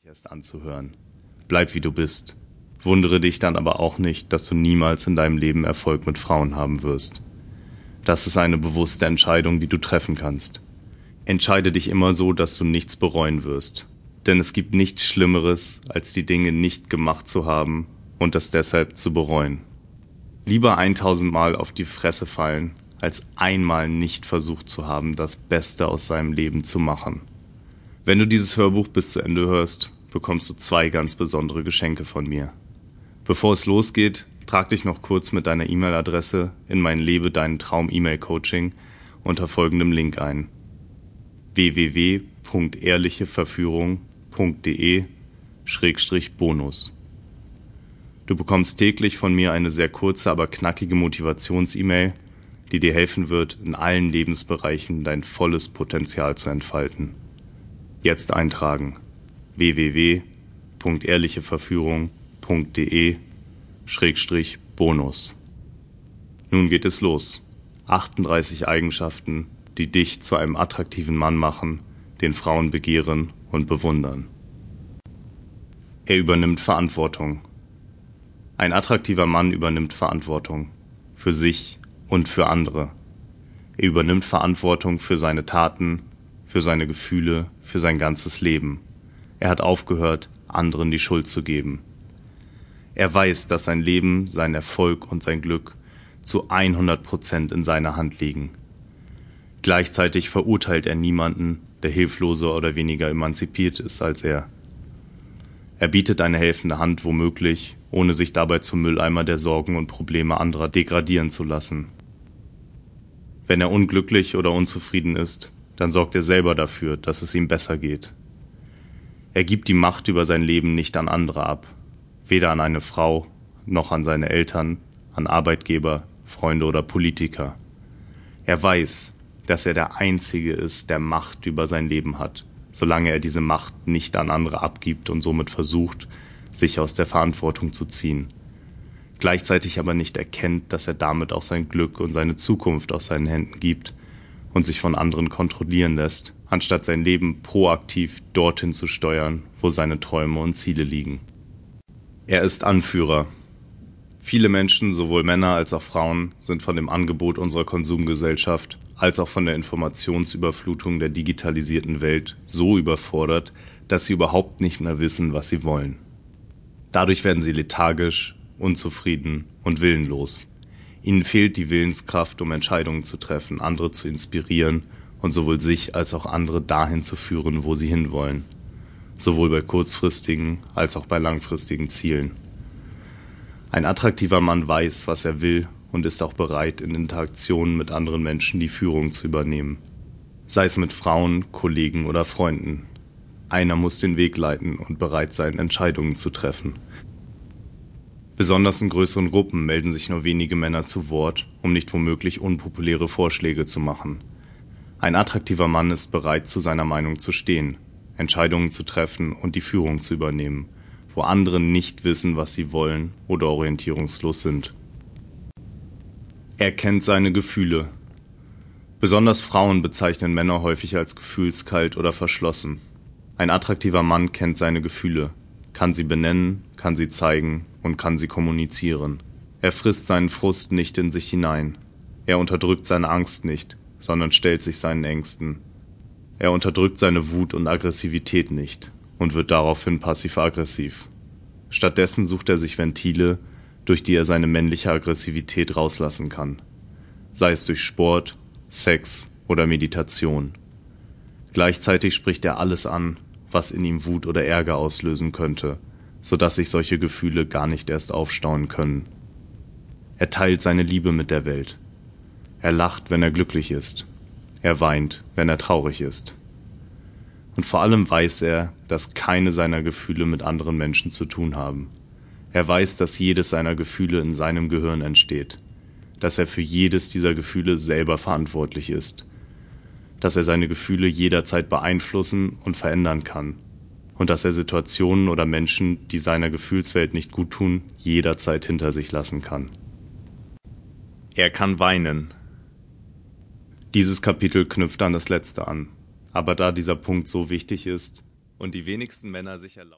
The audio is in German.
erst anzuhören. Bleib wie du bist. Wundere dich dann aber auch nicht, dass du niemals in deinem Leben Erfolg mit Frauen haben wirst. Das ist eine bewusste Entscheidung, die du treffen kannst. Entscheide dich immer so, dass du nichts bereuen wirst. Denn es gibt nichts Schlimmeres, als die Dinge nicht gemacht zu haben und das deshalb zu bereuen. Lieber 1000 Mal auf die Fresse fallen, als einmal nicht versucht zu haben, das Beste aus seinem Leben zu machen. Wenn du dieses Hörbuch bis zu Ende hörst, bekommst du 2 ganz besondere Geschenke von mir. Bevor es losgeht, trag dich noch kurz mit deiner E-Mail-Adresse in mein Lebe deinen Traum E-Mail-Coaching unter folgendem Link ein: www.ehrlicheverführung.de/bonus. Du bekommst täglich von mir eine sehr kurze, aber knackige Motivations-E-Mail, die dir helfen wird, in allen Lebensbereichen dein volles Potenzial zu entfalten. Jetzt eintragen: www.ehrlicheverführung.de/bonus. Nun geht es los. 38 Eigenschaften, die dich zu einem attraktiven Mann machen, den Frauen begehren und bewundern. Er übernimmt Verantwortung. Ein attraktiver Mann übernimmt Verantwortung. Für sich und für andere. Er übernimmt Verantwortung für seine Taten, für seine Gefühle, für sein ganzes Leben. Er hat aufgehört, anderen die Schuld zu geben. Er weiß, dass sein Leben, sein Erfolg und sein Glück zu 100% in seiner Hand liegen. Gleichzeitig verurteilt er niemanden, der hilfloser oder weniger emanzipiert ist als er. Er bietet eine helfende Hand womöglich, ohne sich dabei zum Mülleimer der Sorgen und Probleme anderer degradieren zu lassen. Wenn er unglücklich oder unzufrieden ist, dann sorgt er selber dafür, dass es ihm besser geht. Er gibt die Macht über sein Leben nicht an andere ab, weder an eine Frau, noch an seine Eltern, an Arbeitgeber, Freunde oder Politiker. Er weiß, dass er der Einzige ist, der Macht über sein Leben hat, solange er diese Macht nicht an andere abgibt und somit versucht, sich aus der Verantwortung zu ziehen. Gleichzeitig aber nicht erkennt, dass er damit auch sein Glück und seine Zukunft aus seinen Händen gibt und sich von anderen kontrollieren lässt, anstatt sein Leben proaktiv dorthin zu steuern, wo seine Träume und Ziele liegen. Er ist Anführer. Viele Menschen, sowohl Männer als auch Frauen, sind von dem Angebot unserer Konsumgesellschaft als auch von der Informationsüberflutung der digitalisierten Welt so überfordert, dass sie überhaupt nicht mehr wissen, was sie wollen. Dadurch werden sie lethargisch, unzufrieden und willenlos. Ihnen fehlt die Willenskraft, um Entscheidungen zu treffen, andere zu inspirieren und sowohl sich als auch andere dahin zu führen, wo sie hinwollen. Sowohl bei kurzfristigen als auch bei langfristigen Zielen. Ein attraktiver Mann weiß, was er will und ist auch bereit, in Interaktionen mit anderen Menschen die Führung zu übernehmen. Sei es mit Frauen, Kollegen oder Freunden. Einer muss den Weg leiten und bereit sein, Entscheidungen zu treffen. Besonders in größeren Gruppen melden sich nur wenige Männer zu Wort, um nicht womöglich unpopuläre Vorschläge zu machen. Ein attraktiver Mann ist bereit, zu seiner Meinung zu stehen, Entscheidungen zu treffen und die Führung zu übernehmen, wo andere nicht wissen, was sie wollen oder orientierungslos sind. Er kennt seine Gefühle. Besonders Frauen bezeichnen Männer häufig als gefühlskalt oder verschlossen. Ein attraktiver Mann kennt seine Gefühle, kann sie benennen, kann sie zeigen und kann sie kommunizieren. Er frisst seinen Frust nicht in sich hinein. Er unterdrückt seine Angst nicht, sondern stellt sich seinen Ängsten. Er unterdrückt seine Wut und Aggressivität nicht und wird daraufhin passiv-aggressiv. Stattdessen sucht er sich Ventile, durch die er seine männliche Aggressivität rauslassen kann. Sei es durch Sport, Sex oder Meditation. Gleichzeitig spricht er alles an, was in ihm Wut oder Ärger auslösen könnte, sodass sich solche Gefühle gar nicht erst aufstauen können. Er teilt seine Liebe mit der Welt. Er lacht, wenn er glücklich ist. Er weint, wenn er traurig ist. Und vor allem weiß er, dass keine seiner Gefühle mit anderen Menschen zu tun haben. Er weiß, dass jedes seiner Gefühle in seinem Gehirn entsteht, dass er für jedes dieser Gefühle selber verantwortlich ist, dass er seine Gefühle jederzeit beeinflussen und verändern kann und dass er Situationen oder Menschen, die seiner Gefühlswelt nicht gut tun, jederzeit hinter sich lassen kann. Er kann weinen. Dieses Kapitel knüpft an das letzte an, aber da dieser Punkt so wichtig ist und die wenigsten Männer sich erlauben,